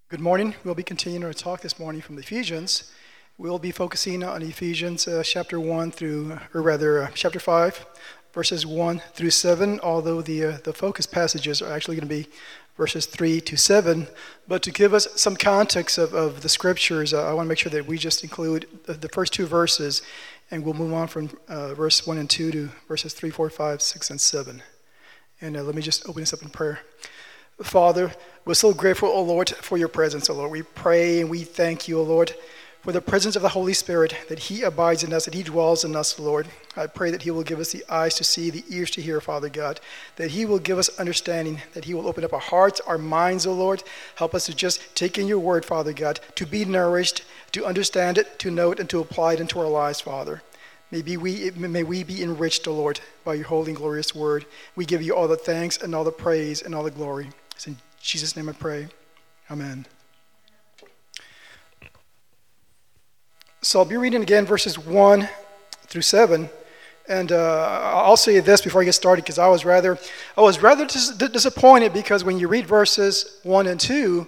Good morning. We'll be continuing our talk this morning from Ephesians. We'll be focusing on Ephesians chapter 5, verses 1 through 7, although the focus passages are actually going to be verses 3 to 7. But to give us some context of the scriptures, I want to make sure that we just include the first two verses, and we'll move on from verse 1 and 2 to verses 3, 4, 5, 6, and 7. And let me just open this up in prayer. Father, we're so grateful, O Lord, for your presence, O Lord. We pray and we thank you, O Lord, for the presence of the Holy Spirit, that he abides in us, that he dwells in us, Lord. I pray that he will give us the eyes to see, the ears to hear, Father God, that he will give us understanding, that he will open up our hearts, our minds, O Lord. Help us to just take in your word, Father God, to be nourished, to understand it, to know it, and to apply it into our lives, Father. May we be enriched, O Lord, by your holy and glorious word. We give you all the thanks and all the praise and all the glory. It's in Jesus' name I pray. Amen. So I'll be reading again verses 1 through 7. And I'll say this before I get started, because I was rather disappointed, because when you read verses 1 and 2,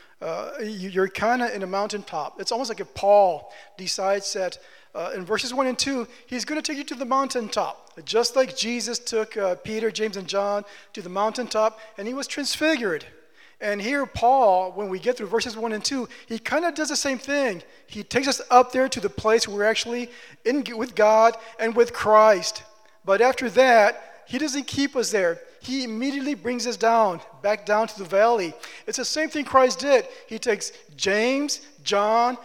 you're kind of in a mountaintop. It's almost like if Paul decides that in verses 1 and 2, he's going to take you to the mountaintop. Just like Jesus took Peter, James, and John to the mountaintop, and he was transfigured. And here Paul, when we get through verses 1 and 2, he kind of does the same thing. He takes us up there to the place where we're actually with God and with Christ. But after that, he doesn't keep us there. He immediately brings us back down to the valley. It's the same thing Christ did. He takes James, John,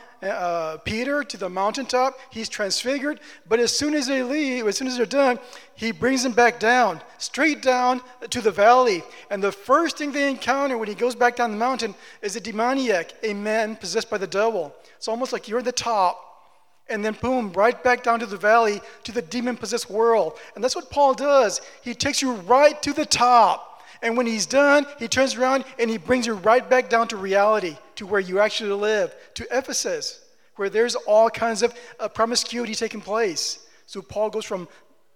Peter to the mountaintop. He's transfigured, but as soon as they leave, as soon as they're done, he brings them back down, straight down to the valley. And the first thing they encounter when he goes back down the mountain is a demoniac, a man possessed by the devil. It's almost like you're at the top, and then boom, right back down to the valley, to the demon-possessed world. And that's what Paul does. He takes you right to the top. And when he's done, he turns around and he brings you right back down to reality, to where you actually live, to Ephesus, where there's all kinds of promiscuity taking place. So Paul goes from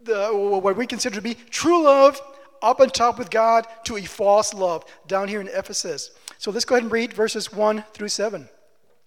what we consider to be true love up on top with God to a false love down here in Ephesus. So let's go ahead and read verses 1 through 7. It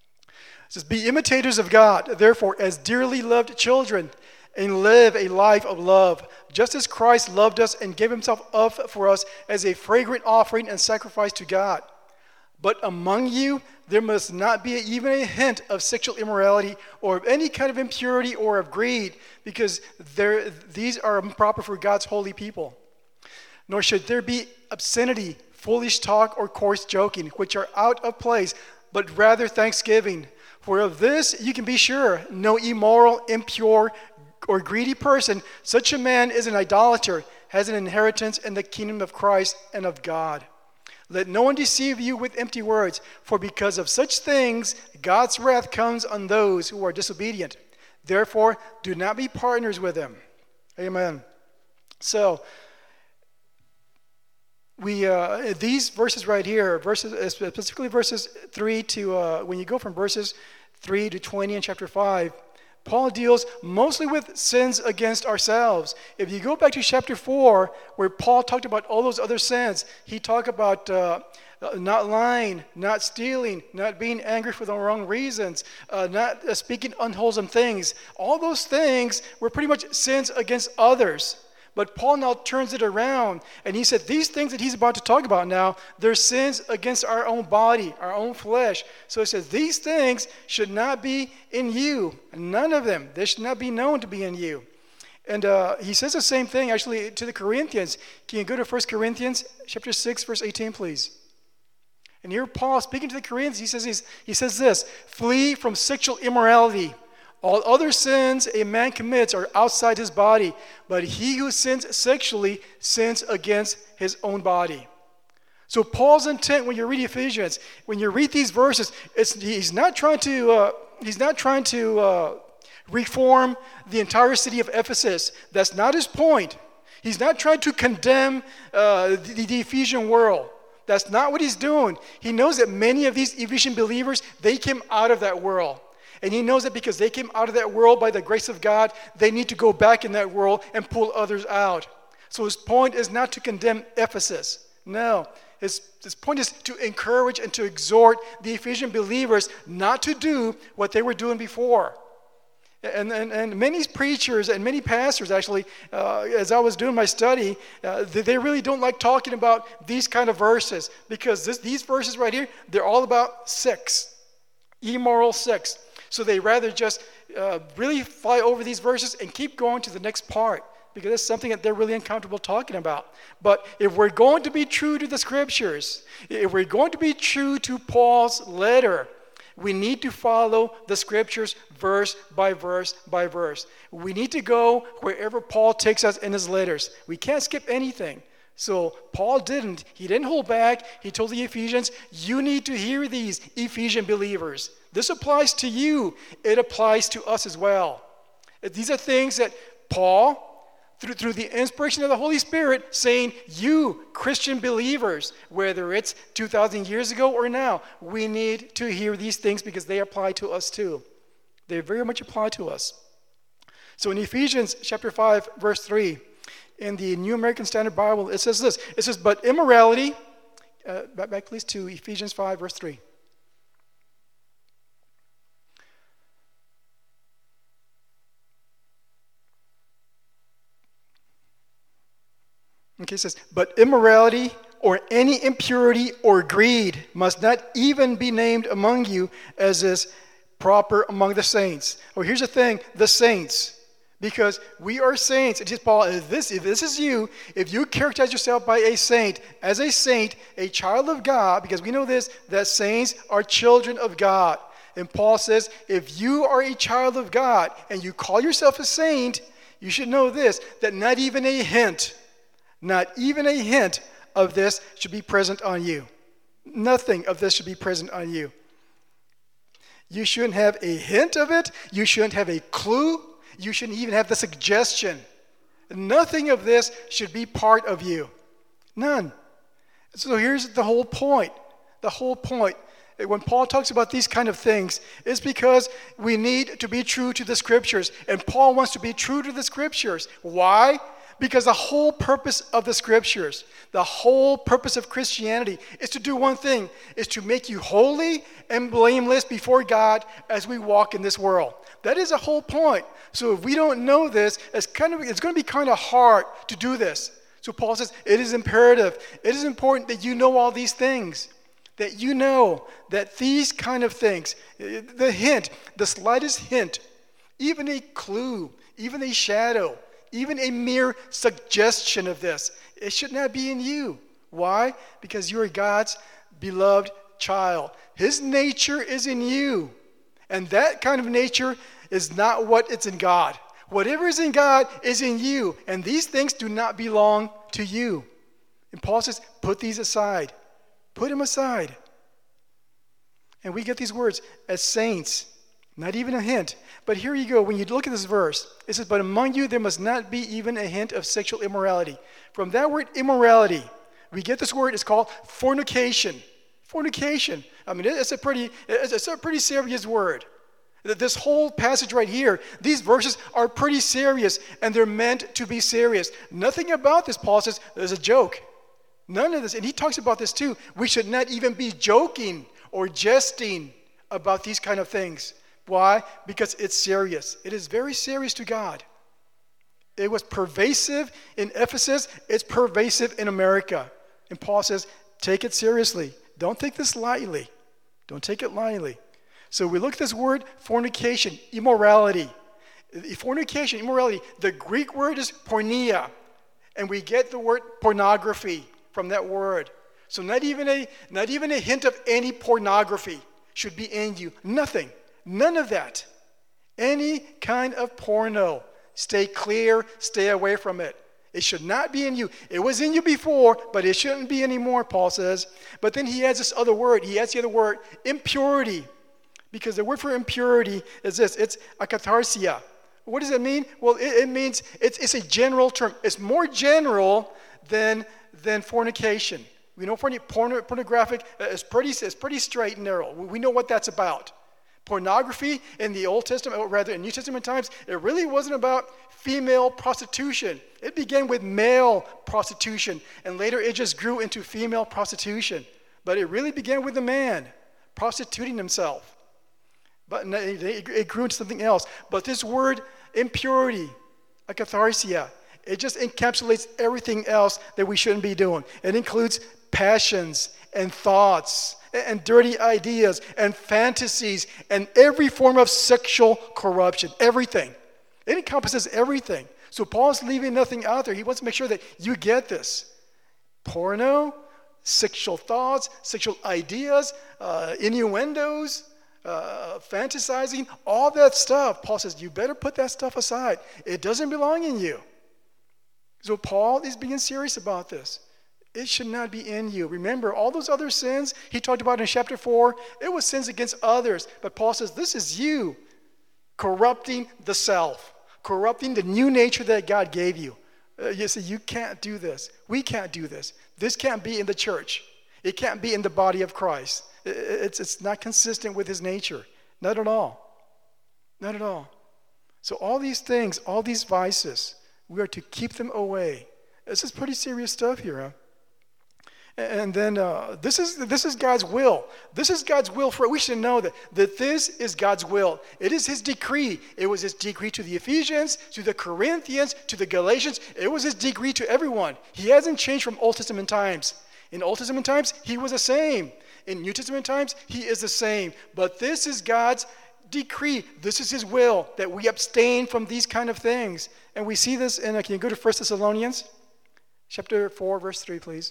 says, "Be imitators of God, therefore, as dearly loved children, and live a life of love, just as Christ loved us and gave himself up for us as a fragrant offering and sacrifice to God. But among you there must not be even a hint of sexual immorality or of any kind of impurity or of greed, because these are improper for God's holy people. Nor should there be obscenity, foolish talk, or coarse joking, which are out of place, but rather thanksgiving. For of this you can be sure, no immoral, impure, or greedy person, such a man is an idolater, has an inheritance in the kingdom of Christ and of God. Let no one deceive you with empty words, for because of such things God's wrath comes on those who are disobedient. Therefore, do not be partners with them." Amen. So, these verses right here, specifically verses 3 to, when you go from verses 3 to 20 in chapter 5, Paul deals mostly with sins against ourselves. If you go back to chapter 4, where Paul talked about all those other sins, he talked about not lying, not stealing, not being angry for the wrong reasons, not speaking unwholesome things. All those things were pretty much sins against others. But Paul now turns it around, and he said these things that he's about to talk about now, they're sins against our own body, our own flesh. So he says these things should not be in you. None of them. They should not be known to be in you. And he says the same thing actually to the Corinthians. Can you go to 1 Corinthians chapter 6, verse 18, please? And here Paul, speaking to the Corinthians, he says this, "Flee from sexual immorality. All other sins a man commits are outside his body, but he who sins sexually sins against his own body." So Paul's intent when you read Ephesians, when you read these verses, he's not trying to reform the entire city of Ephesus. That's not his point. He's not trying to condemn the Ephesian world. That's not what he's doing. He knows that many of these Ephesian believers, they came out of that world. And he knows that because they came out of that world by the grace of God, they need to go back in that world and pull others out. So his point is not to condemn Ephesus. No, His point is to encourage and to exhort the Ephesian believers not to do what they were doing before. And many preachers and many pastors, actually, as I was doing my study, they really don't like talking about these kind of verses, because these verses right here, they're all about sex, immoral sex. So they rather just really fly over these verses and keep going to the next part, because it's something that they're really uncomfortable talking about. But if we're going to be true to the Scriptures, if we're going to be true to Paul's letter, we need to follow the Scriptures verse by verse by verse. We need to go wherever Paul takes us in his letters. We can't skip anything. So Paul didn't. He didn't hold back. He told the Ephesians, you need to hear these, Ephesian believers. This applies to you. It applies to us as well. These are things that Paul, through the inspiration of the Holy Spirit, saying, you Christian believers, whether it's 2,000 years ago or now, we need to hear these things because they apply to us too. They very much apply to us. So in Ephesians chapter 5, verse 3, in the New American Standard Bible, it says this. It says, but immorality, back please to Ephesians 5, verse 3. Okay, it says, but immorality or any impurity or greed must not even be named among you, as is proper among the saints. Oh, here's the thing, the saints. Because we are saints. It is Paul, if this is you, if you characterize yourself by a saint, as a saint, a child of God, because we know this, that saints are children of God. And Paul says, if you are a child of God and you call yourself a saint, you should know this, that not even a hint of this should be present on you. Nothing of this should be present on you. You shouldn't have a hint of it. You shouldn't have a clue. You shouldn't even have the suggestion. Nothing of this should be part of you. None. So here's the whole point. The whole point. When Paul talks about these kind of things, it's because we need to be true to the Scriptures. And Paul wants to be true to the Scriptures. Why? Because the whole purpose of the Scriptures, the whole purpose of Christianity is to do one thing, is to make you holy and blameless before God as we walk in this world. That is the whole point. So if we don't know this, it's going to be kind of hard to do this. So Paul says it is imperative. It is important that you know all these things, that you know that these kind of things, the hint, the slightest hint, even a clue, even a shadow, even a mere suggestion of this, it should not be in you. Why? Because you are God's beloved child. His nature is in you. And that kind of nature is not what it's in God. Whatever is in God is in you. And these things do not belong to you. And Paul says, put these aside. Put them aside. And we get these words as saints. Not even a hint. But here you go. When you look at this verse, it says, but among you there must not be even a hint of sexual immorality. From that word immorality, we get this word. It's called fornication. Fornication. I mean, it's a pretty serious word. This whole passage right here, these verses are pretty serious, and they're meant to be serious. Nothing about this, Paul says, is a joke. None of this. And he talks about this too. We should not even be joking or jesting about these kind of things. Why? Because it's serious. It is very serious to God. It was pervasive in Ephesus. It's pervasive in America. And Paul says, take it seriously. Don't take this lightly. Don't take it lightly. So we look at this word fornication, immorality. Fornication, immorality. The Greek word is porneia. And we get the word pornography from that word. So not even a hint of any pornography should be in you. Nothing. None of that. Any kind of porno. Stay clear, stay away from it. It should not be in you. It was in you before, but it shouldn't be anymore, Paul says. But then he adds this other word. He adds the other word, impurity. Because the word for impurity is this. It's akatarsia. What does it mean? Well, it means it's a general term. It's more general than fornication. We know pornographic is pretty straight and narrow. We know what that's about. Pornography in the Old Testament, or rather in New Testament times, it really wasn't about female prostitution. It began with male prostitution, and later it just grew into female prostitution. But it really began with the man prostituting himself. But it grew into something else. But this word impurity, akatharsia, it just encapsulates everything else that we shouldn't be doing. It includes passions and thoughts and dirty ideas and fantasies and every form of sexual corruption, everything. It encompasses everything. So Paul's leaving nothing out there. He wants to make sure that you get this. Porno, sexual thoughts, sexual ideas, innuendos, fantasizing, all that stuff. Paul says, you better put that stuff aside. It doesn't belong in you. So Paul is being serious about this. It should not be in you. Remember, all those other sins he talked about in chapter 4, it was sins against others. But Paul says, this is you corrupting the self, corrupting the new nature that God gave you. You say, you can't do this. We can't do this. This can't be in the church. It can't be in the body of Christ. It's not consistent with his nature. Not at all. Not at all. So all these things, all these vices, we are to keep them away. This is pretty serious stuff here, huh? And then this is God's will. This is God's will for it. We should know that this is God's will. It is his decree. It was his decree to the Ephesians, to the Corinthians, to the Galatians. It was his decree to everyone. He hasn't changed from Old Testament times. In Old Testament times, he was the same. In New Testament times, he is the same. But this is God's decree. This is his will, that we abstain from these kind of things. And we see this in, can you go to 1 Thessalonians? Chapter 4, verse 3, please.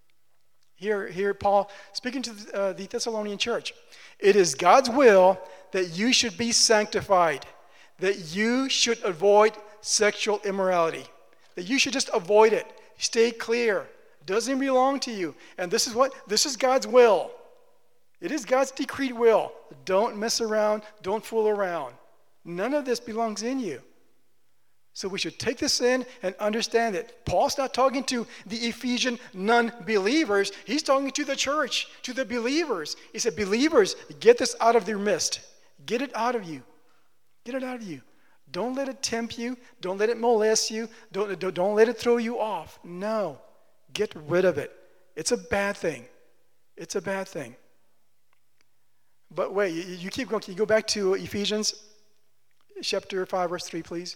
Here, Paul speaking to the Thessalonian church. It is God's will that you should be sanctified, that you should avoid sexual immorality, that you should just avoid it. Stay clear. It doesn't belong to you. And this is what? This is God's will. It is God's decreed will. Don't mess around. Don't fool around. None of this belongs in you. So we should take this in and understand it. Paul's not talking to the Ephesian non-believers. He's talking to the church, to the believers. He said, believers, get this out of your midst. Get it out of you. Get it out of you. Don't let it tempt you. Don't let it molest you. Don't let it throw you off. No. Get rid of it. It's a bad thing. It's a bad thing. But wait, you keep going. Can you go back to Ephesians chapter 5, verse 3, please?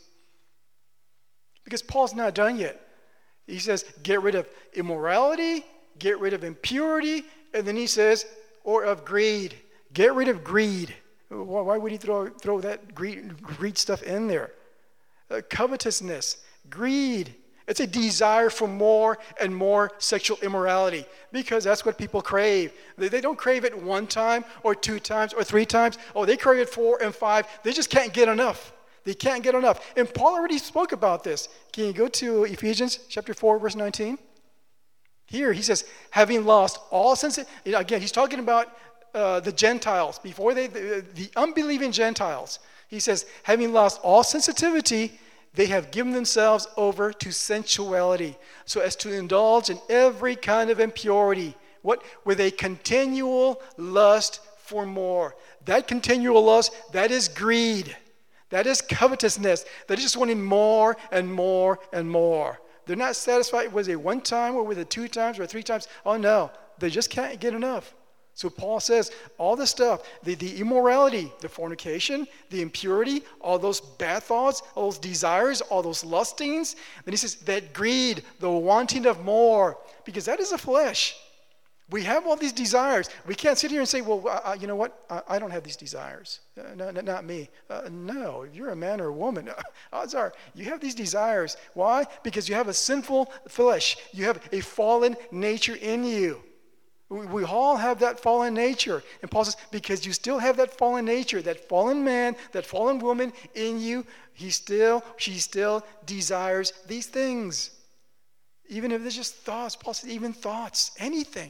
Because Paul's not done yet. He says, get rid of immorality, get rid of impurity, and then he says, or of greed. Get rid of greed. Why would he throw that greed stuff in there? Covetousness, greed. It's a desire for more and more sexual immorality because that's what people crave. They don't crave it one time or 2 times or 3 times. Oh, they crave it 4 and 5. They just can't get enough. They can't get enough. And Paul already spoke about this. Can you go to Ephesians chapter 4, verse 19? Here he says, having lost all sensitivity. Again, he's talking about the Gentiles, before the unbelieving Gentiles. He says, having lost all sensitivity, they have given themselves over to sensuality, so as to indulge in every kind of impurity. What? With a continual lust for more. That continual lust, that is greed. That is covetousness. They're just wanting more and more and more. They're not satisfied with it 1 time or with it 2 times or 3 times. Oh no, they just can't get enough. So Paul says all this stuff, the immorality, the fornication, the impurity, all those bad thoughts, all those desires, all those lustings. Then he says that greed, the wanting of more, because that is the flesh. We have all these desires. We can't sit here and say, well, you know what? I don't have these desires. No, not me. No, if you're a man or a woman, odds are you have these desires. Why? Because you have a sinful flesh. You have a fallen nature in you. We all have that fallen nature. And Paul says, because you still have that fallen nature, that fallen man, that fallen woman in you, she still desires these things. Even if it's just thoughts, Paul says, even thoughts, anything.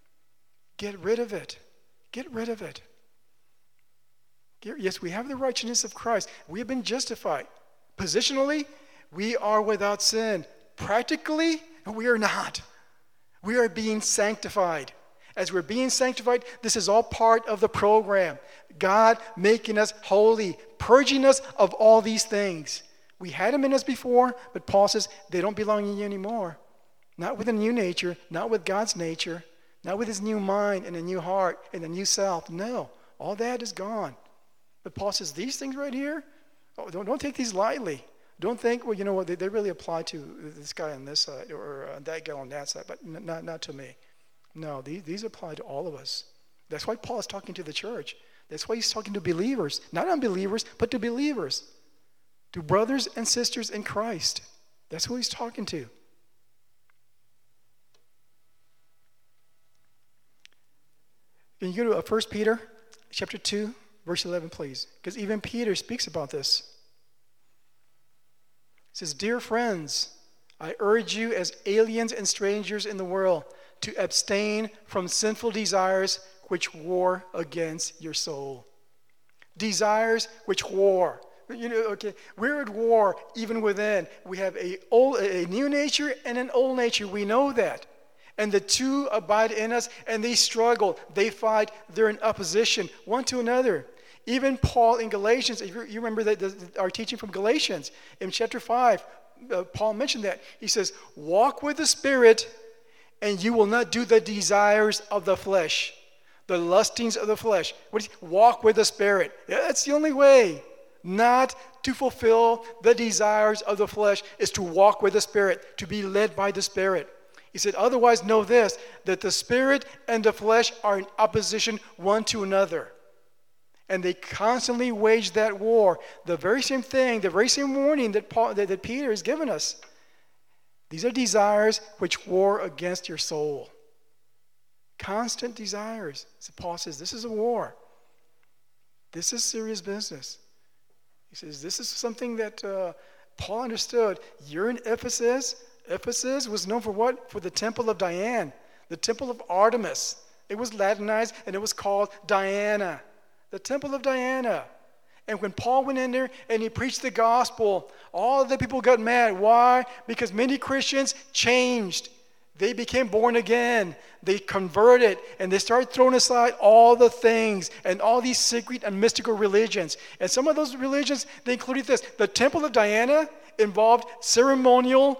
Get rid of it. Get rid of it. Yes, we have the righteousness of Christ. We have been justified. Positionally, we are without sin. Practically, we are not. We are being sanctified. As we're being sanctified, this is all part of the program. God making us holy, purging us of all these things. We had them in us before, but Paul says they don't belong in you anymore. Not with a new nature, not with God's nature, not with his new mind and a new heart and a new self. No, all that is gone. But Paul says these things right here, don't take these lightly. Don't think, well, you know what, they really apply to this guy on this side or that guy on that side, but not to me. No, these apply to all of us. That's why Paul is talking to the church. That's why he's talking to believers, not unbelievers, but to believers, to brothers and sisters in Christ. That's who he's talking to. Can you go to 1 Peter chapter 2, verse 11, please? Because even Peter speaks about this. It says, "Dear friends, I urge you as aliens and strangers in the world to abstain from sinful desires which war against your soul." Desires which war. You know, okay, we're at war even within. We have a new nature and an old nature. We know that. And the two abide in us, and they struggle. They fight. They're in opposition one to another. Even Paul in Galatians, if you remember our teaching from Galatians, in chapter 5, Paul mentioned that. He says, walk with the Spirit, and you will not do the desires of the flesh, the lustings of the flesh. Walk with the Spirit. Yeah, that's the only way. Not to fulfill the desires of the flesh is to walk with the Spirit, to be led by the Spirit. He said, otherwise know this, that the Spirit and the flesh are in opposition one to another. And they constantly wage that war. The very same thing, the very same warning that Peter has given us. These are desires which war against your soul. Constant desires. So Paul says, this is a war. This is serious business. He says, this is something that Paul understood. You're in Ephesus. Ephesus was known for what? For the temple of Diana, the temple of Artemis. It was Latinized and it was called Diana, the temple of Diana. And when Paul went in there and he preached the gospel, all the people got mad. Why? Because many Christians changed. They became born again. They converted and they started throwing aside all the things and all these secret and mystical religions. And some of those religions, they included this. The temple of Diana involved ceremonial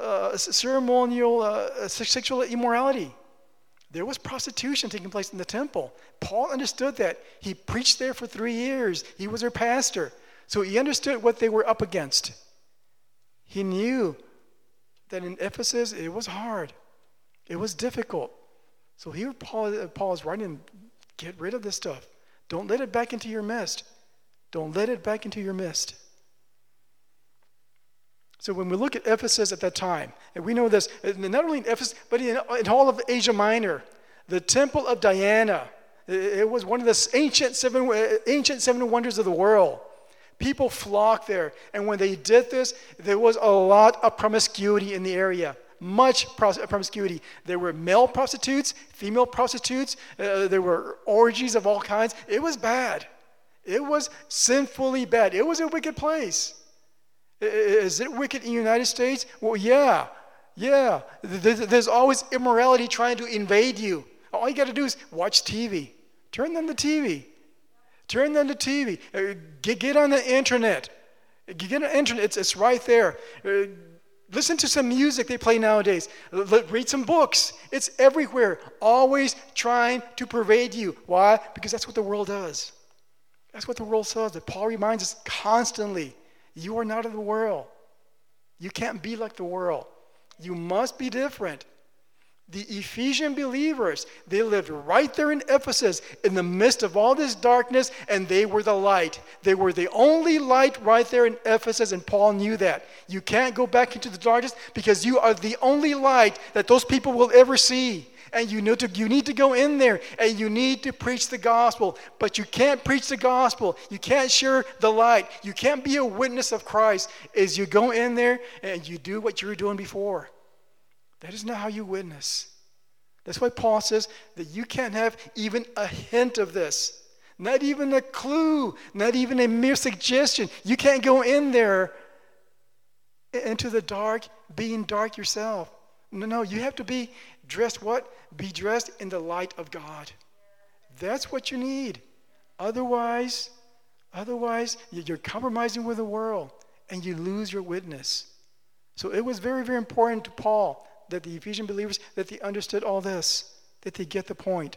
sexual immorality. There was prostitution taking place in the temple. Paul understood that. He preached there for 3 years. He was their pastor. So he understood what they were up against. He knew that in Ephesus it was hard. It was difficult. So here Paul is writing, get rid of this stuff. Don't let it back into your midst. Don't let it back into your midst. So when we look at Ephesus at that time, and we know this, not only in Ephesus, but in all of Asia Minor, the temple of Diana, it was one of the ancient seven wonders of the world. People flocked there, and when they did this, there was a lot of promiscuity in the area, much promiscuity. There were male prostitutes, female prostitutes, there were orgies of all kinds. It was bad. It was sinfully bad. It was a wicked place. Is it wicked in the United States? Well, yeah. There's always immorality trying to invade you. All you got to do is watch TV. Turn on the TV. Get on the internet. Get on the internet. It's right there. Listen to some music they play nowadays. Read some books. It's everywhere. Always trying to pervade you. Why? Because that's what the world does. That's what the world says. That Paul reminds us constantly. You are not of the world. You can't be like the world. You must be different. The Ephesian believers, they lived right there in Ephesus in the midst of all this darkness, and they were the light. They were the only light right there in Ephesus, and Paul knew that. You can't go back into the darkness because you are the only light that those people will ever see. And you need to go in there and you need to preach the gospel. But you can't preach the gospel. You can't share the light. You can't be a witness of Christ as you go in there and you do what you were doing before. That is not how you witness. That's why Paul says that you can't have even a hint of this. Not even a clue. Not even a mere suggestion. You can't go in there into the dark being dark yourself. No, you have to be Dressed what? Be dressed in the light of God. That's what you need. Otherwise, you're compromising with the world and you lose your witness. So it was very, very important to Paul that the Ephesian believers, that they understood all this, that they get the point.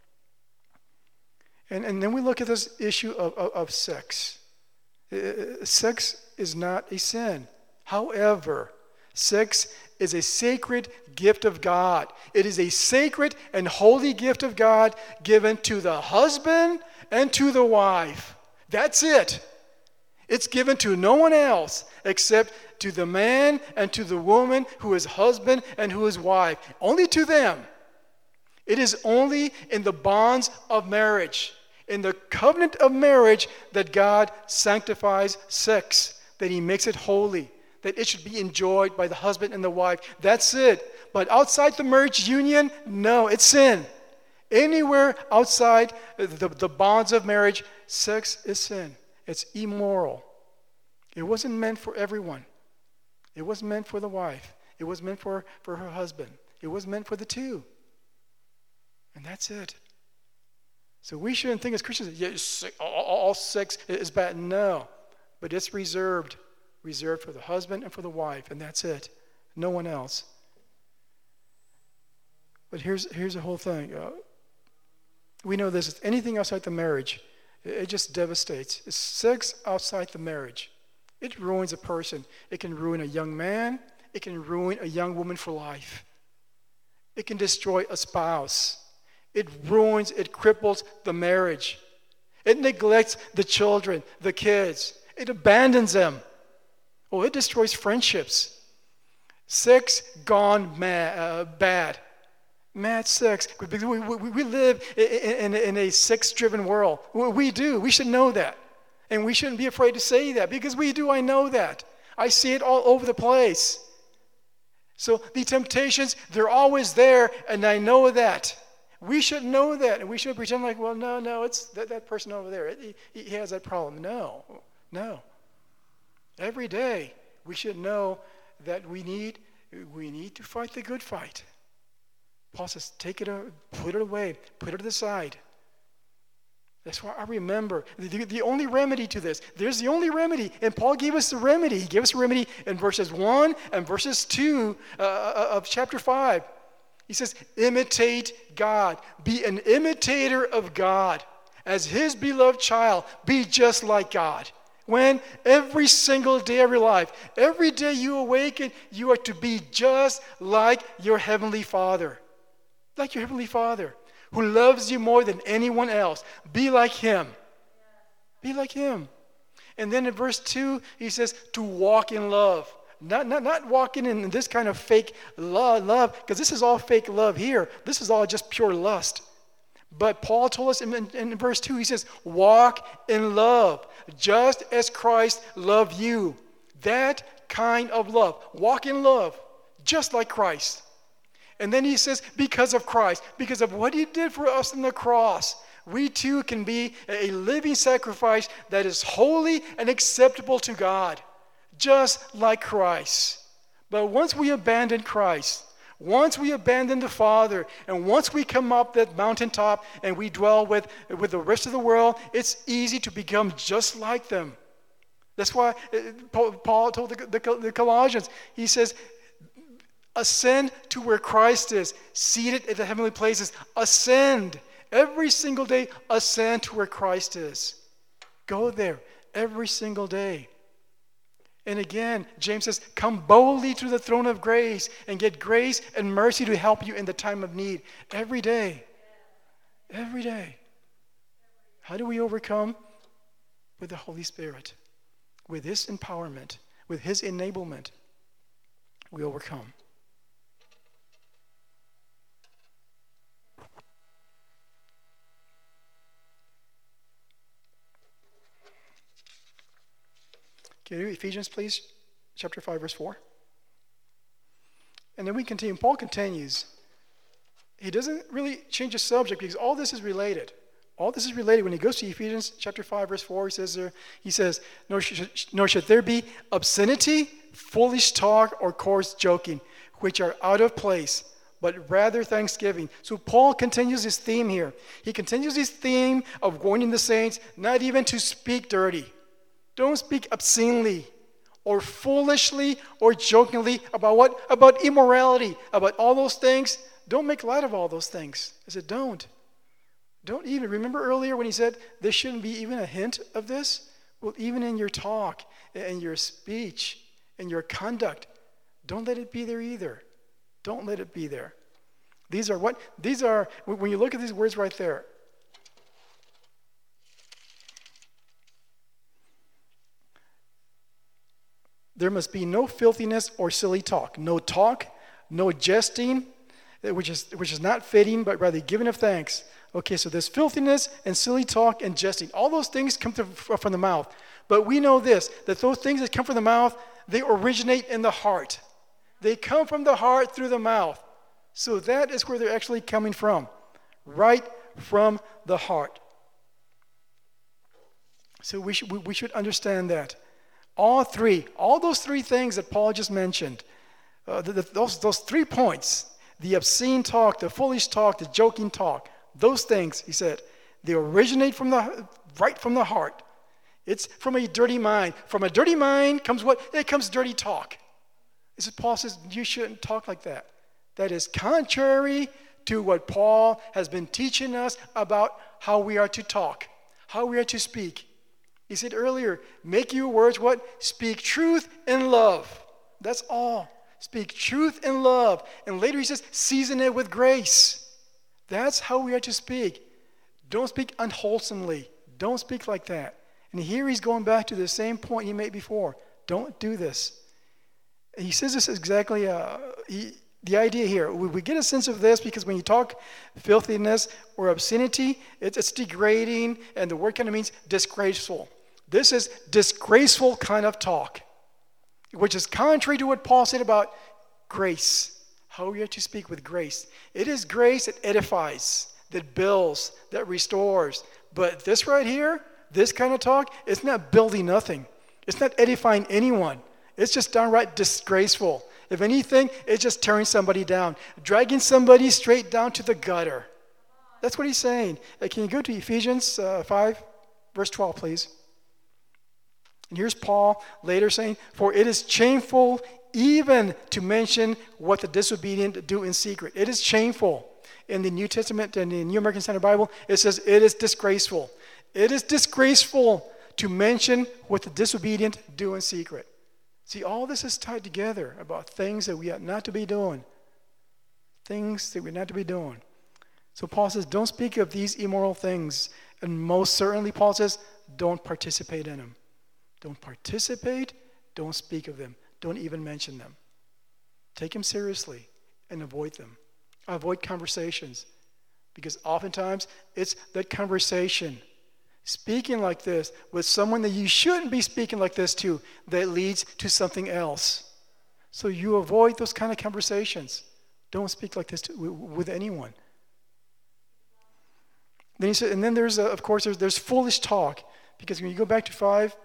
And then we look at this issue of sex. Sex is not a sin. However, sex is a sacred gift of God. It is a sacred and holy gift of God given to the husband and to the wife. That's it. It's given to no one else except to the man and to the woman who is husband and who is wife. Only to them. It is only in the bonds of marriage, in the covenant of marriage, that God sanctifies sex, that he makes it holy, that it should be enjoyed by the husband and the wife. That's it. But outside the marriage union, no, it's sin. Anywhere outside the bonds of marriage, sex is sin. It's immoral. It wasn't meant for everyone. It wasn't meant for the wife. It was meant for her husband. It was meant for the two. And that's it. So we shouldn't think as Christians, yeah, all sex is bad. No. But it's reserved for the husband and for the wife, and that's it. No one else. But here's the whole thing. We know this. Anything outside the marriage, it just devastates. It's sex outside the marriage. It ruins a person. It can ruin a young man. It can ruin a young woman for life. It can destroy a spouse. It ruins, it cripples the marriage. It neglects the children, the kids. It abandons them. Oh, it destroys friendships. Sex gone bad. Mad sex. We live in a sex-driven world. We do. We should know that. And we shouldn't be afraid to say that, because we do. I know that. I see it all over the place. So the temptations, they're always there, and I know that. We should know that, and we should pretend like, well, no, it's that person over there. He has that problem. No. Every day, we should know that we need to fight the good fight. Paul says, put it away, put it to the side. That's why I remember the only remedy to this. There's the only remedy, and Paul gave us the remedy. He gave us a remedy in verses 1 and verses 2 of chapter 5. He says, imitate God. Be an imitator of God. As his beloved child, be just like God. When every single day of your life, every day you awaken, you are to be just like your Heavenly Father. Like your Heavenly Father, who loves you more than anyone else. Be like him. Be like him. And then in verse 2, he says, to walk in love. Not walking in this kind of fake love, because this is all fake love here. This is all just pure lust. But Paul told us in verse 2, he says, walk in love, just as Christ loved you. That kind of love. Walk in love, just like Christ. And then he says, because of Christ, because of what he did for us on the cross, we too can be a living sacrifice that is holy and acceptable to God. Just like Christ. But once we abandon Christ, once we abandon the Father, and once we come up that mountaintop and we dwell with the rest of the world, it's easy to become just like them. That's why Paul told the Colossians, he says, ascend to where Christ is, seated at the heavenly places. Ascend. Every single day, ascend to where Christ is. Go there every single day. And again, James says, come boldly to the throne of grace and get grace and mercy to help you in the time of need. Every day. Every day. How do we overcome? With the Holy Spirit. With his empowerment. With his enablement. We overcome. Can you read Ephesians, please? Chapter 5, verse 4. And then we continue. Paul continues. He doesn't really change the subject because all this is related. All this is related. When he goes to Ephesians chapter 5, verse 4, he says, nor should there be obscenity, foolish talk, or coarse joking, which are out of place, but rather thanksgiving. So Paul continues his theme here. He continues his theme of warning the saints not even to speak dirty. Don't speak obscenely or foolishly or jokingly about what? About immorality, about all those things. Don't make light of all those things. I said, don't. Don't even. Remember earlier when he said there shouldn't be even a hint of this? Well, even in your talk and your speech and your conduct, don't let it be there either. Don't let it be there. These are what? These are, when you look at these words right there, there must be no filthiness or silly talk, no jesting, which is not fitting, but rather giving of thanks. Okay, so there's filthiness and silly talk and jesting. All those things come from the mouth. But we know this, that those things that come from the mouth, they originate in the heart. They come from the heart through the mouth. So that is where they're actually coming from, right from the heart. So we should understand that. All those three things that Paul just mentioned, those 3 points, the obscene talk, the foolish talk, the joking talk, those things, he said, they originate right from the heart. It's from a dirty mind. From a dirty mind comes what? It comes dirty talk. Paul says, you shouldn't talk like that. That is contrary to what Paul has been teaching us about how we are to talk, how we are to speak. He said earlier, make your words what? Speak truth in love. That's all. Speak truth in love. And later he says, season it with grace. That's how we are to speak. Don't speak unwholesomely. Don't speak like that. And here he's going back to the same point he made before. Don't do this. He says this exactly, the idea here. We get a sense of this because when you talk filthiness or obscenity, it's degrading, and the word kind of means disgraceful. This is disgraceful kind of talk, which is contrary to what Paul said about grace, how we are to speak with grace. It is grace that edifies, that builds, that restores. But this right here, this kind of talk, it's not building nothing. It's not edifying anyone. It's just downright disgraceful. If anything, it's just tearing somebody down, dragging somebody straight down to the gutter. That's what he's saying. Can you go to Ephesians 5, verse 12, please? And here's Paul later saying, for it is shameful even to mention what the disobedient do in secret. It is shameful. In the New Testament and the New American Standard Bible, it says it is disgraceful. It is disgraceful to mention what the disobedient do in secret. See, all this is tied together about things that we ought not to be doing. Things that we're not to be doing. So Paul says, don't speak of these immoral things. And most certainly, Paul says, don't participate in them. Don't participate, don't speak of them. Don't even mention them. Take them seriously and avoid them. Avoid conversations. Because oftentimes, it's that conversation, speaking like this with someone that you shouldn't be speaking like this to, that leads to something else. So you avoid those kind of conversations. Don't speak like this with anyone. Then he said, and then there's of course there's foolish talk, because when you go back to 5,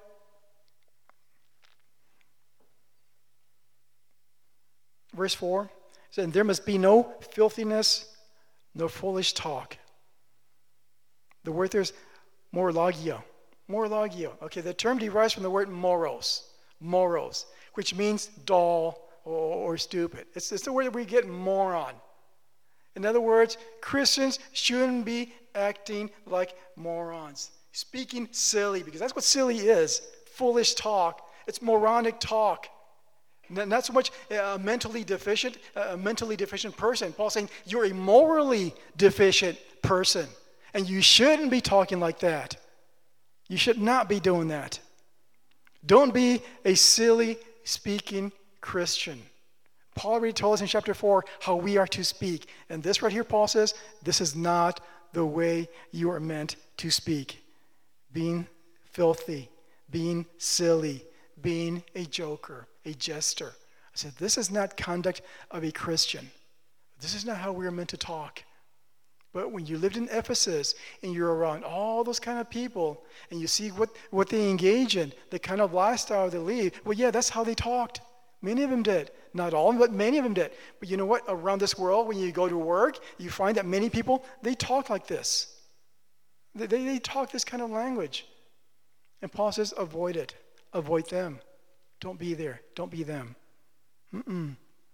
verse 4, it said, there must be no filthiness, no foolish talk. The word there is morolagio. Okay, the term derives from the word moros, which means dull or stupid. It's the word that we get moron. In other words, Christians shouldn't be acting like morons, speaking silly, because that's what silly is, foolish talk. It's moronic talk. Not so much a mentally deficient person. Paul's saying you're a morally deficient person, and you shouldn't be talking like that. You should not be doing that. Don't be a silly speaking Christian. Paul already told us in chapter 4 how we are to speak. And this right here, Paul says, this is not the way you are meant to speak. Being filthy, being silly, being a joker, a jester. I said, this is not conduct of a Christian. This is not how we are meant to talk. But when you lived in Ephesus and you're around all those kind of people and you see what they engage in, the kind of lifestyle they lead, well, yeah, that's how they talked. Many of them did. Not all of them, but many of them did. But you know what? Around this world, when you go to work, you find that many people, they talk like this. They talk this kind of language. And Paul says, avoid it. Avoid them. Don't be there. Don't be them. Can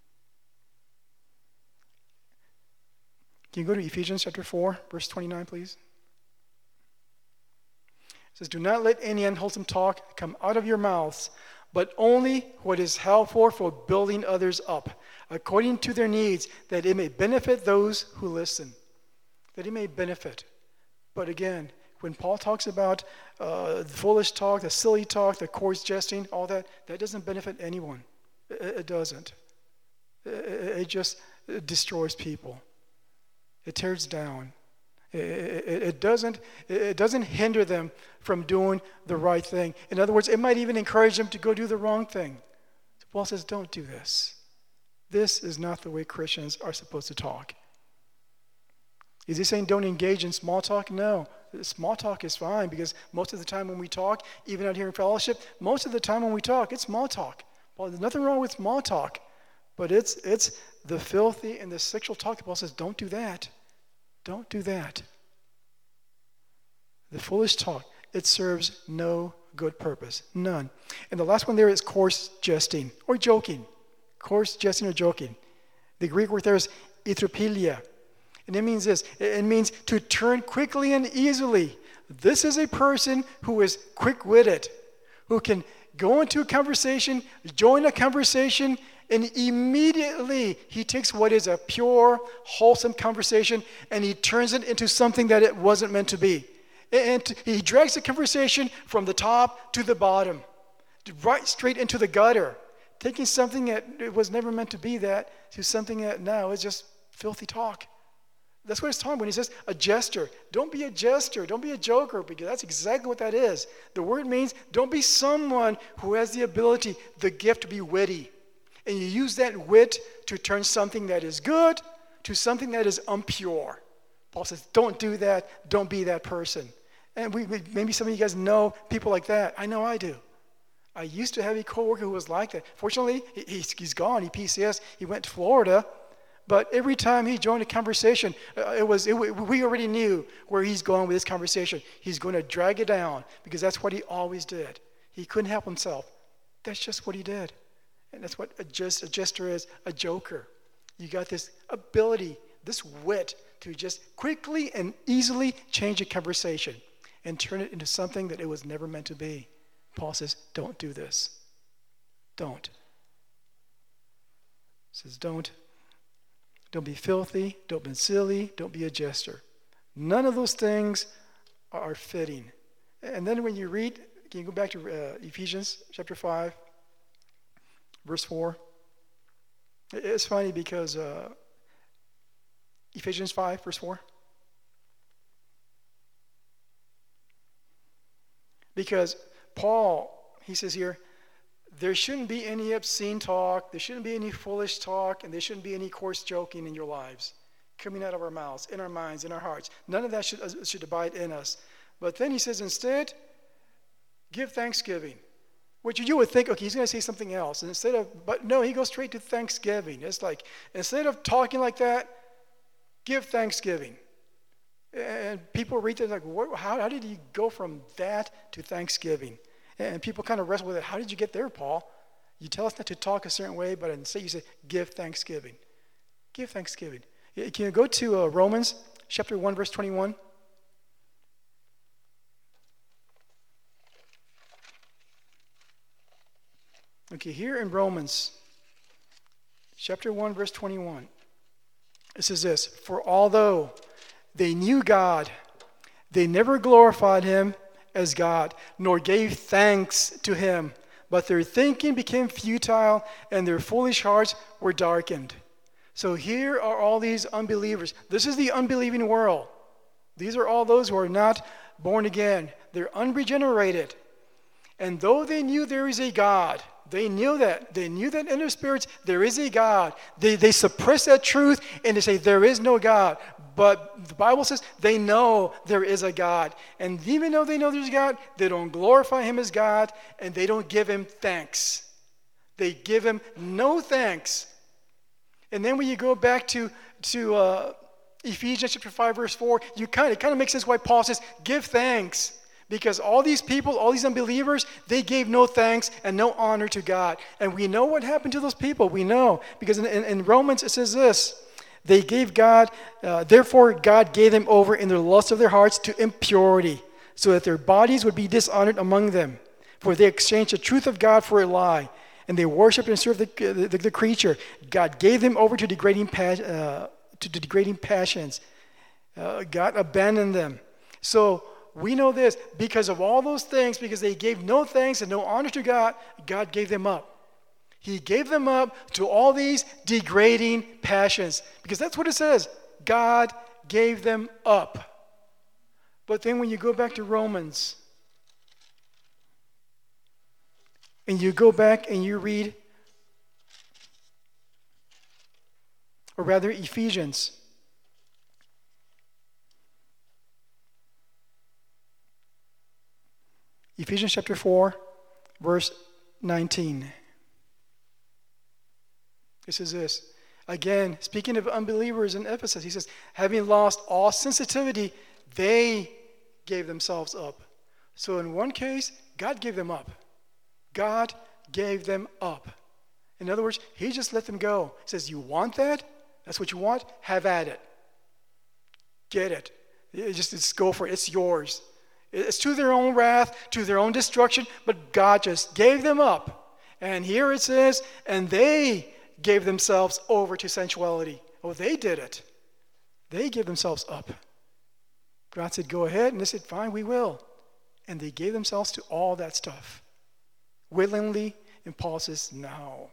you go to Ephesians chapter 4, verse 29, please? It says, do not let any unwholesome talk come out of your mouths, but only what is helpful for building others up, according to their needs, that it may benefit those who listen. That it may benefit. But again, when Paul talks about the foolish talk, the silly talk, the coarse jesting, all that, that doesn't benefit anyone. It doesn't. It just destroys people. It tears down. It doesn't hinder them from doing the right thing. In other words, it might even encourage them to go do the wrong thing. So Paul says, don't do this. This is not the way Christians are supposed to talk. Is he saying don't engage in small talk? No. Small talk is fine because most of the time when we talk, even out here in fellowship, most of the time when we talk, it's small talk. Well, there's nothing wrong with small talk, but it's the filthy and the sexual talk that Paul says don't do that. Don't do that. The foolish talk, it serves no good purpose. None. And the last one there is coarse jesting or joking. Coarse jesting or joking. The Greek word there is ithropelia. And it means this. It means to turn quickly and easily. This is a person who is quick-witted, who can go into a conversation, join a conversation, and immediately he takes what is a pure, wholesome conversation and he turns it into something that it wasn't meant to be. And he drags the conversation from the top to the bottom, right straight into the gutter, taking something that it was never meant to be that to something that now is just filthy talk. That's what it's talking about when he says a jester. Don't be a jester. Don't be a joker, because that's exactly what that is. The word means don't be someone who has the ability, the gift to be witty. And you use that wit to turn something that is good to something that is impure. Paul says, don't do that. Don't be that person. And maybe some of you guys know people like that. I know I do. I used to have a coworker who was like that. Fortunately, he's gone. He PCS. He went to Florida. But every time he joined a conversation, we already knew where he's going with this conversation. He's going to drag it down because that's what he always did. He couldn't help himself. That's just what he did. And that's what a jester is, a joker. You got this ability, this wit to just quickly and easily change a conversation and turn it into something that it was never meant to be. Paul says, don't do this. Don't. He says, don't. Don't be filthy. Don't be silly. Don't be a jester. None of those things are fitting. And then when you read, can you go back to Ephesians chapter 5, verse 4? It's funny because Ephesians 5, verse 4. Because Paul, he says here, there shouldn't be any obscene talk, there shouldn't be any foolish talk, and there shouldn't be any coarse joking in your lives, coming out of our mouths, in our minds, in our hearts. None of that should abide in us. But then he says, instead, give thanksgiving. Which you would think, okay, he's going to say something else. And but no, he goes straight to thanksgiving. It's like, instead of talking like that, give thanksgiving. And people read that like, how did he go from that to thanksgiving? And people kind of wrestle with it. How did you get there, Paul? You tell us not to talk a certain way, but instead you say, give thanksgiving. Give thanksgiving. Can you go to Romans chapter 1, verse 21? Okay, here in Romans chapter 1, verse 21, it says this, for although they knew God, they never glorified him as God, nor gave thanks to him, but their thinking became futile, and their foolish hearts were darkened. So here are all these unbelievers. This is the unbelieving world. These are all those who are not born again. They're unregenerated. And though they knew there is a God, they knew that in their spirits there is a God. They suppress that truth and they say there is no God. But the Bible says they know there is a God. And even though they know there's a God, they don't glorify him as God and they don't give him thanks. They give him no thanks. And then when you go back to Ephesians chapter 5, verse 4, it kind of makes sense why Paul says, give thanks. Because all these people, all these unbelievers, they gave no thanks and no honor to God. And we know what happened to those people. We know. Because in Romans it says this, they gave God, therefore God gave them over in the lust of their hearts to impurity, so that their bodies would be dishonored among them. For they exchanged the truth of God for a lie, and they worshiped and served the creature. God gave them over to degrading passions. God abandoned them. So we know this, because of all those things, because they gave no thanks and no honor to God, God gave them up. He gave them up to all these degrading passions. Because that's what it says. God gave them up. But then when you go back to Romans, and you go back and you read, or rather Ephesians. Ephesians chapter 4, verse 19. It says this. Again, speaking of unbelievers in Ephesus, he says, having lost all sensitivity, they gave themselves up. So in one case, God gave them up. God gave them up. In other words, he just let them go. He says, you want that? That's what you want? Have at it. Get it. Just go for it. It's yours. It's to their own wrath, to their own destruction, but God just gave them up. And here it says, and they gave themselves over to sensuality. Oh, they did it. They gave themselves up. God said, go ahead. And they said, fine, we will. And they gave themselves to all that stuff. Willingly. And Paul says, no.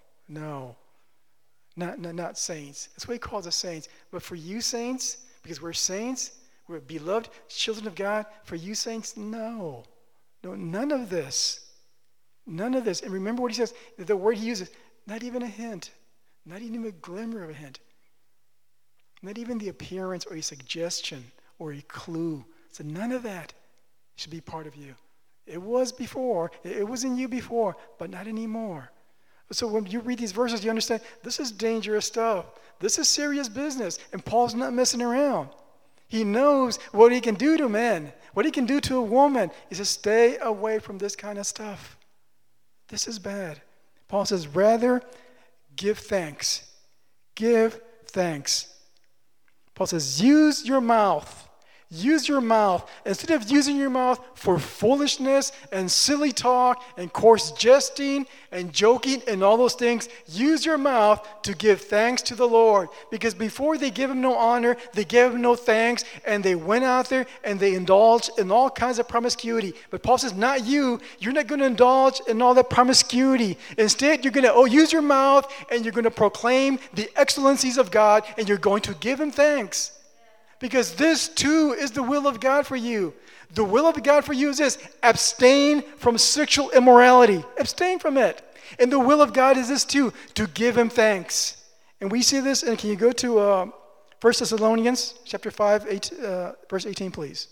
Not saints. That's what he calls us saints. But for you saints, because we're saints, we're beloved children of God, for you saints, no, none of this. None of this. And remember what he says, the word he uses, not even a hint. Not even a glimmer of a hint. Not even the appearance or a suggestion or a clue. So none of that should be part of you. It was before. It was in you before, but not anymore. So when you read these verses, you understand this is dangerous stuff. This is serious business. And Paul's not messing around. He knows what he can do to men, what he can do to a woman. He says, stay away from this kind of stuff. This is bad. Paul says, rather, give thanks. Give thanks. Paul says, use your mouth. Use your mouth. Instead of using your mouth for foolishness and silly talk and coarse jesting and joking and all those things, use your mouth to give thanks to the Lord. Because before they give him no honor, they gave him no thanks, and they went out there and they indulged in all kinds of promiscuity. But Paul says, not you. You're not going to indulge in all that promiscuity. Instead, you're going to use your mouth and you're going to proclaim the excellencies of God, and you're going to give him thanks. Because this too is the will of God for you. The will of God for you is this: abstain from sexual immorality. Abstain from it. And the will of God is this too: to give him thanks. And we see this, and can you go to 1 Thessalonians chapter 5, verse 18, please?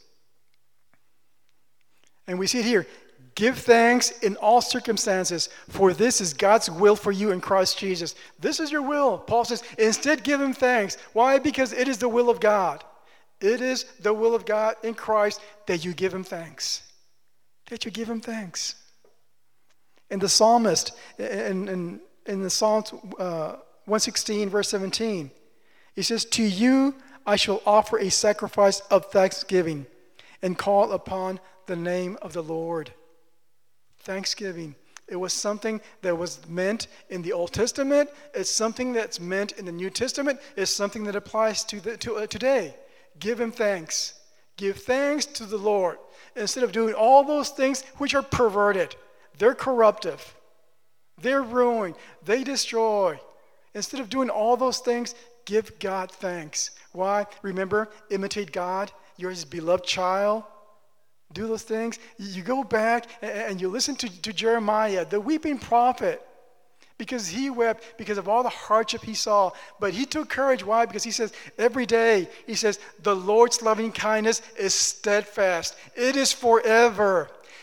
And we see it here. Give thanks in all circumstances, for this is God's will for you in Christ Jesus. This is your will. Paul says, instead give him thanks. Why? Because it is the will of God. It is the will of God in Christ that you give him thanks. That you give him thanks. And the psalmist, in the Psalms 116, verse 17, he says, to you I shall offer a sacrifice of thanksgiving and call upon the name of the Lord. Thanksgiving. It was something that was meant in the Old Testament. It's something that's meant in the New Testament. It's something that applies to today. Give him thanks. Give thanks to the Lord. Instead of doing all those things which are perverted. They're corruptive. They're ruined. They destroy. Instead of doing all those things, give God thanks. Why? Remember, imitate God. You're his beloved child. Do those things. You go back and you listen to Jeremiah, the weeping prophet, because he wept because of all the hardship he saw. But he took courage. Why? Because he says every day, he says, the Lord's loving kindness is steadfast. It is forever.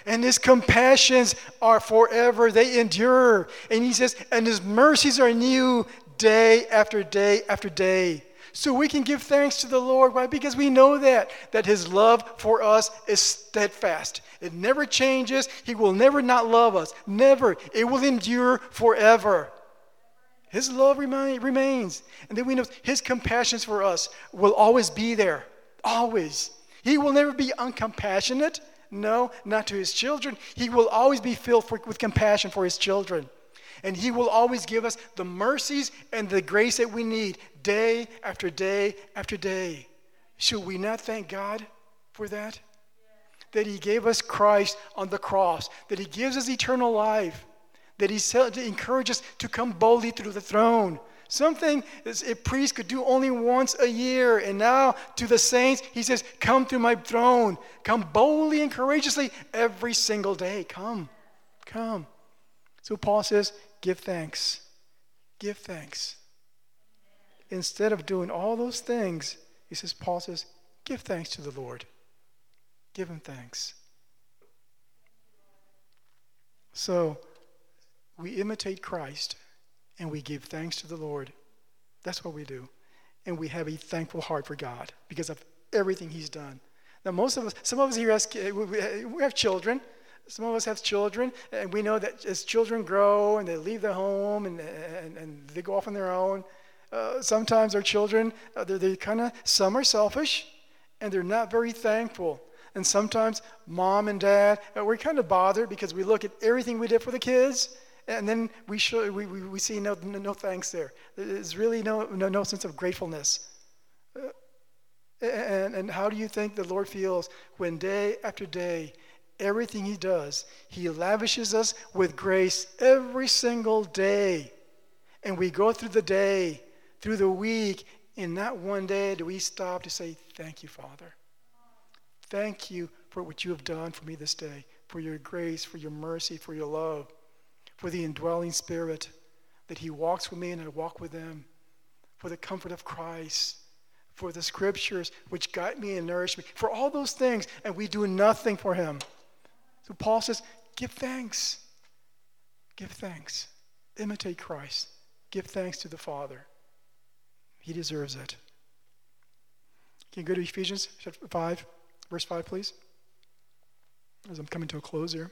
And his compassions are forever. They endure. And he says, and his mercies are new day after day after day. So we can give thanks to the Lord. Why? Because we know that his love for us is steadfast. It never changes. He will never not love us. Never. It will endure forever. His love remains. And then we know his compassions for us will always be there. Always. He will never be uncompassionate. No, not to his children. He will always be filled with compassion for his children. And he will always give us the mercies and the grace that we need day after day after day. Should we not thank God for that? That he gave us Christ on the cross. That he gives us eternal life. That he encourages us to come boldly through the throne. Something a priest could do only once a year. And now to the saints, he says, come through my throne. Come boldly and courageously every single day. Come. So Paul says, give thanks. Give thanks. Instead of doing all those things, Paul says, give thanks to the Lord. Give him thanks. So we imitate Christ and we give thanks to the Lord. That's what we do. And we have a thankful heart for God because of everything he's done. Now some of us here we have children. Some of us have children, and we know that as children grow and they leave their home and they go off on their own, sometimes our children, some are selfish and they're not very thankful. And sometimes mom and dad, we're kind of bothered because we look at everything we did for the kids and then we see no thanks there. There's really no sense of gratefulness. And how do you think the Lord feels when day after day, everything he does, he lavishes us with grace every single day. And we go through the day, through the week, and not one day do we stop to say, thank you, Father. Thank you for what you have done for me this day, for your grace, for your mercy, for your love, for the indwelling spirit, that he walks with me and I walk with him, for the comfort of Christ, for the scriptures which guide me and nourish me, for all those things, and we do nothing for him. So Paul says, give thanks. Give thanks. Imitate Christ. Give thanks to the Father. He deserves it. Can you go to Ephesians chapter 5, verse 5, please? As I'm coming to a close here.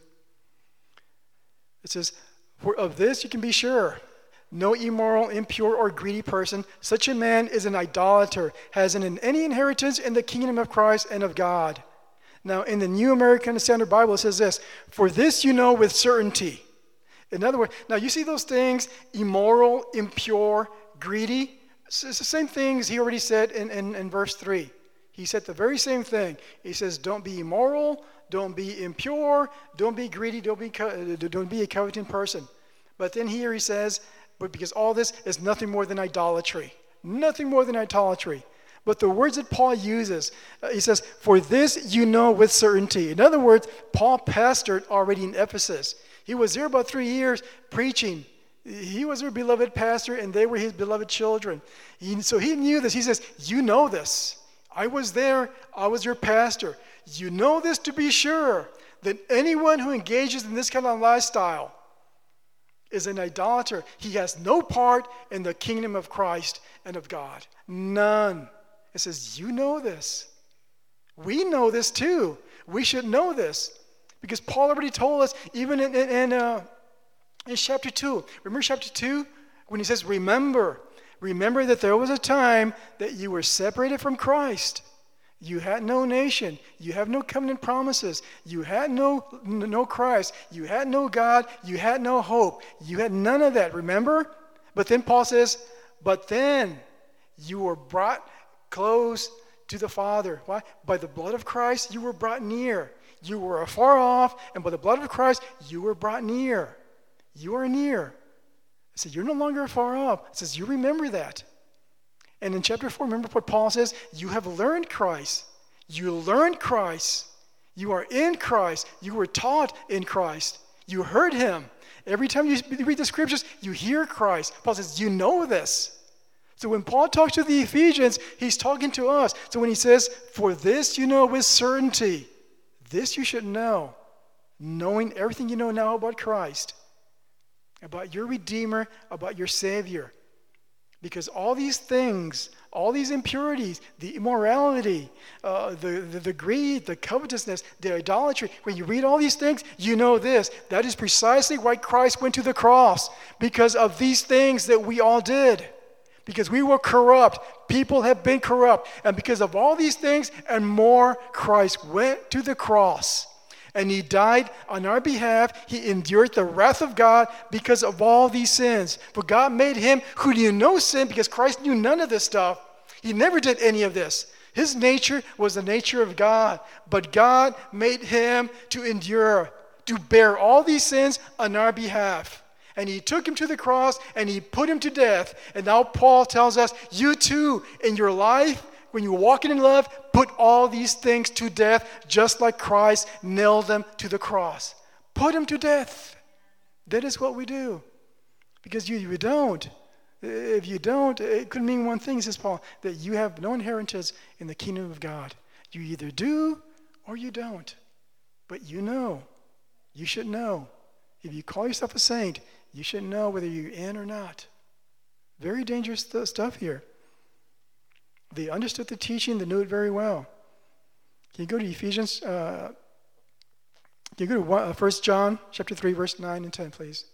It says, for of this you can be sure. No immoral, impure, or greedy person, such a man is an idolater, has any inheritance in the kingdom of Christ and of God. Now, in the New American Standard Bible, it says this, for this you know with certainty. In other words, now you see those things, immoral, impure, greedy. It's the same things he already said in verse 3. He said the very same thing. He says, don't be immoral, don't be impure, don't be greedy, don't be a coveting person. But then here he says, but because all this is nothing more than idolatry. Nothing more than idolatry. But the words that Paul uses, he says, for this you know with certainty. In other words, Paul pastored already in Ephesus. He was there about 3 years preaching. He was their beloved pastor and they were his beloved children. So he knew this. He says, you know this. I was there. I was your pastor. You know this to be sure, that anyone who engages in this kind of lifestyle is an idolater. He has no part in the kingdom of Christ and of God. None. It says, you know this. We know this too. We should know this. Because Paul already told us, even in chapter 2. Remember chapter 2? When he says, remember that there was a time that you were separated from Christ. You had no nation. You have no covenant promises. You had no Christ. You had no God. You had no hope. You had none of that, remember? But then Paul says, but then you were brought close to the Father. Why? By the blood of Christ, you were brought near. You were afar off, and by the blood of Christ, you were brought near. You are near. I said, you're no longer afar off. It says, you remember that. And in chapter 4, remember what Paul says? You have learned Christ. You learned Christ. You are in Christ. You were taught in Christ. You heard him. Every time you read the scriptures, you hear Christ. Paul says, you know this. So when Paul talks to the Ephesians, he's talking to us. So when he says, for this you know with certainty, this you should know. knowing everything you know now about Christ, about your Redeemer, about your Savior. Because all these things, all these impurities, the immorality, the greed, the covetousness, the idolatry, when you read all these things, you know this. That is precisely why Christ went to the cross. Because of these things that we all did. Because we were corrupt. People have been corrupt. And because of all these things and more, Christ went to the cross. And he died on our behalf. He endured the wrath of God because of all these sins. But God made him who knew no sin, because Christ knew none of this stuff. He never did any of this. His nature was the nature of God. But God made him to endure, to bear all these sins on our behalf. And he took him to the cross and he put him to death. And now Paul tells us, you too, in your life, when you're walking in love, put all these things to death, just like Christ nailed them to the cross. Put them to death. That is what we do. Because you don't. If you don't, it could mean one thing, says Paul, that you have no inheritance in the kingdom of God. You either do or you don't. But you know. You should know. If you call yourself a saint, you should know whether you're in or not. Very dangerous stuff here. They understood the teaching. They knew it very well. Can you go to Ephesians? Can you go to 1 John chapter 3, verse 9 and 10, please?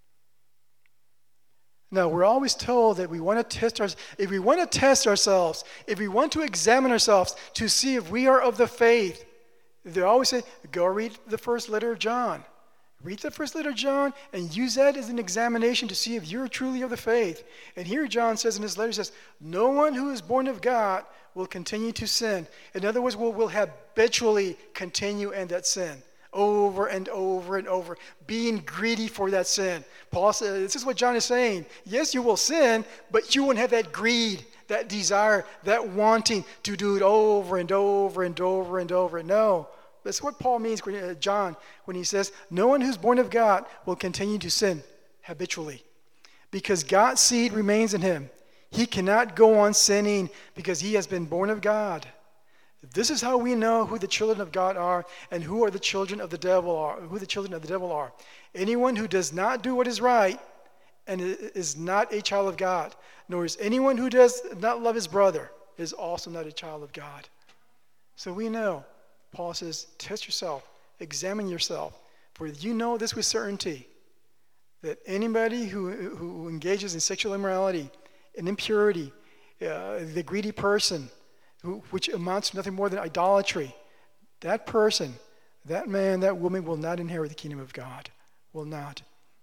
Now, we're always told that we want to test if we want to test ourselves, if we want to examine ourselves to see if we are of the faith, they always say, go read the first letter of John. Read the first letter of John and use that as an examination to see if you're truly of the faith. And here John says in his letter, he says, no one who is born of God will continue to sin. In other words, will habitually continue in that sin over and over and over, being greedy for that sin. Paul says, this is what John is saying. Yes, you will sin, but you won't have that greed, that desire, that wanting to do it over and over and over and over. No. That's what Paul means, John, when he says, no one who's born of God will continue to sin habitually, because God's seed remains in him. He cannot go on sinning because he has been born of God. This is how we know who the children of God are and who are the children of the devil are. Who the children of the devil are. Anyone who does not do what is right and is not a child of God, nor is anyone who does not love his brother is also not a child of God. So we know. Paul says, test yourself, examine yourself, for you know this with certainty, that anybody who engages in sexual immorality and impurity, the greedy person, which amounts to nothing more than idolatry, that person, that man, that woman will not inherit the kingdom of God, will not.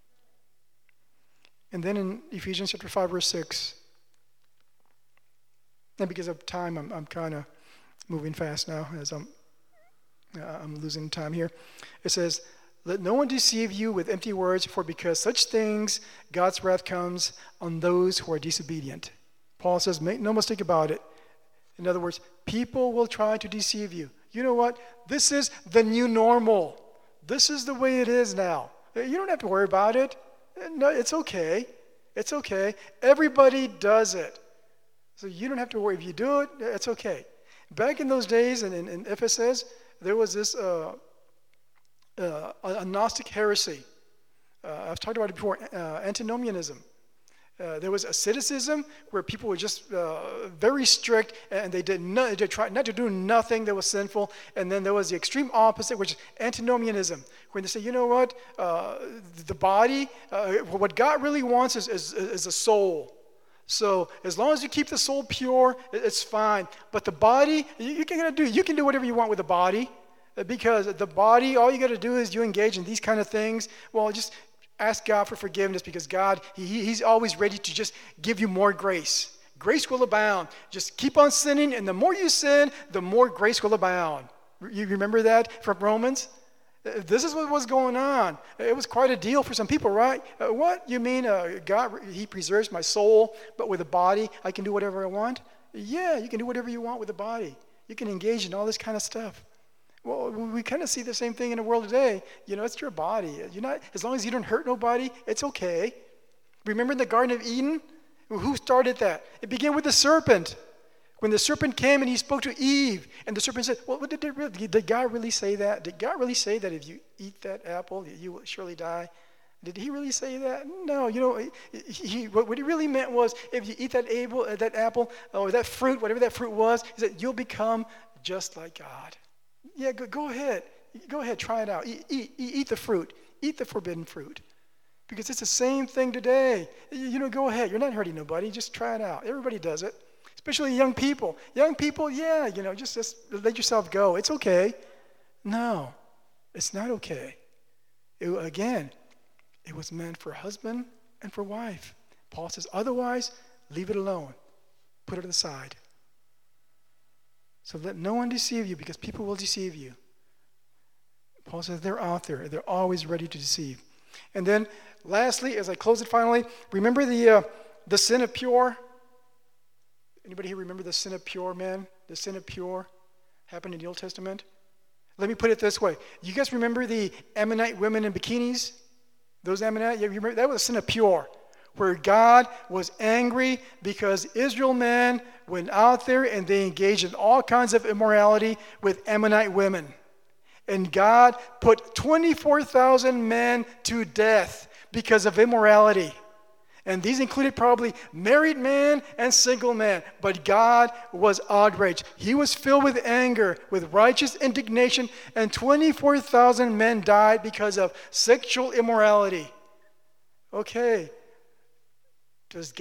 And then in Ephesians chapter 5, verse 6, and because of time, I'm kind of moving fast now as I'm losing time here. It says, let no one deceive you with empty words, for because such things God's wrath comes on those who are disobedient. Paul says, make no mistake about it. In other words, people will try to deceive you. You know what? This is the new normal. This is the way it is now. You don't have to worry about it. No, it's okay. It's okay. Everybody does it. So you don't have to worry. If you do it, it's okay. Back in those days in Ephesus, there was this a Gnostic heresy. I've talked about it before, antinomianism. There was asceticism where people were just very strict and they tried not to do nothing that was sinful. And then there was the extreme opposite, which is antinomianism, where they say, you know what, the body, what God really wants is a soul. So as long as you keep the soul pure, it's fine. But the body, you can do whatever you want with the body, because the body, all you got to do is you engage in these kind of things. Well, just ask God for forgiveness, because God, He's always ready to just give you more grace. Grace will abound. Just keep on sinning, and the more you sin, the more grace will abound. You remember that from Romans? This is what was going on. It was quite a deal for some people, right? What? You mean God, He preserves my soul, but with the body, I can do whatever I want? Yeah, you can do whatever you want with the body. You can engage in all this kind of stuff. Well, we kind of see the same thing in the world today. You know, it's your body. As long as you don't hurt nobody, it's okay. Remember in the Garden of Eden? Who started that? It began with the serpent. When the serpent came and he spoke to Eve, and the serpent said, well, did God really say that? Did God really say that if you eat that apple, you will surely die? Did he really say that? No, what he really meant was, if you eat that apple, or that fruit, whatever that fruit was, he said, you'll become just like God. Yeah, go ahead. Go ahead, try it out. Eat the fruit. Eat the forbidden fruit. Because it's the same thing today. Go ahead. You're not hurting nobody. Just try it out. Everybody does it. Especially young people. Young people, yeah, just let yourself go. It's okay. No, it's not okay. It was meant for husband and for wife. Paul says, otherwise, leave it alone. Put it aside. So let no one deceive you, because people will deceive you. Paul says they're out there. They're always ready to deceive. And then, lastly, as I close it finally, remember the sin of Peor? Anybody here remember the sin of Peor, man? The sin of Peor happened in the Old Testament? Let me put it this way. You guys remember the Ammonite women in bikinis? Those Ammonite, you remember? That was a sin of Peor, where God was angry because Israel men went out there and they engaged in all kinds of immorality with Ammonite women. And God put 24,000 men to death because of immorality. And these included probably married men and single men. But God was outraged. He was filled with anger, with righteous indignation, and 24,000 men died because of sexual immorality. Okay. Is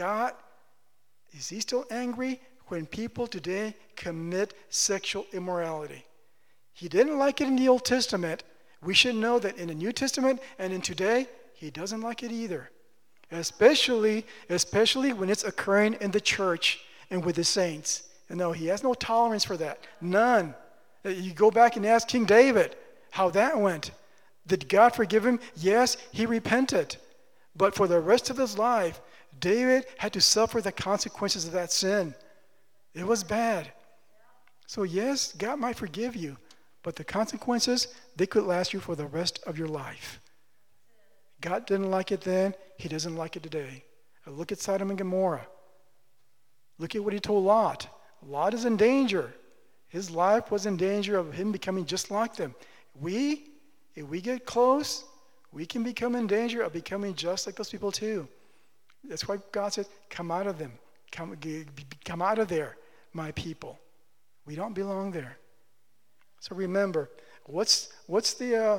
he still angry when people today commit sexual immorality? He didn't like it in the Old Testament. We should know that in the New Testament and in today, he doesn't like it either. Especially when it's occurring in the church and with the saints. And no, he has no tolerance for that. None. You go back and ask King David how that went. Did God forgive him? Yes, he repented. But for the rest of his life, David had to suffer the consequences of that sin. It was bad. So yes, God might forgive you, but the consequences, they could last you for the rest of your life. God didn't like it then. He doesn't like it today. Look at Sodom and Gomorrah. Look at what he told Lot. Lot is in danger. His life was in danger of him becoming just like them. If we get close, we can become in danger of becoming just like those people too. That's why God said, come out of them. Come out of there, my people. We don't belong there. So remember, what's the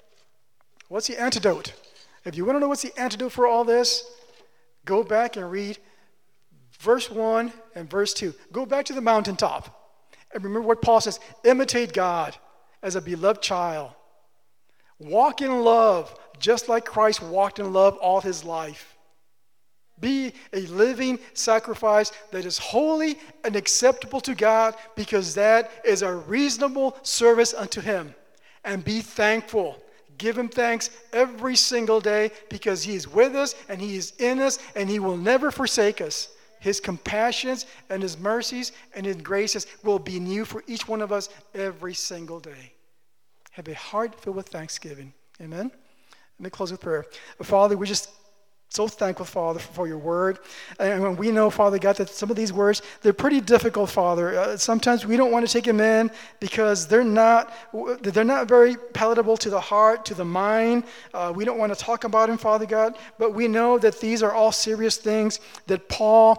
antidote? If you want to know what's the antidote for all this, go back and read verse 1 and verse 2. Go back to the mountaintop and remember what Paul says. Imitate God as a beloved child. Walk in love just like Christ walked in love all his life. Be a living sacrifice that is holy and acceptable to God, because that is a reasonable service unto him. And be thankful. Give him thanks every single day, because he is with us and he is in us and he will never forsake us. His compassions and his mercies and his graces will be new for each one of us every single day. Have a heart filled with thanksgiving. Amen? Let me close with prayer. Father, we're just so thankful, Father, for your word. And we know, Father God, that some of these words, they're pretty difficult, Father. Sometimes we don't want to take them in because they're not very palatable to the heart, to the mind. We don't want to talk about them, Father God. But we know that these are all serious things that Paul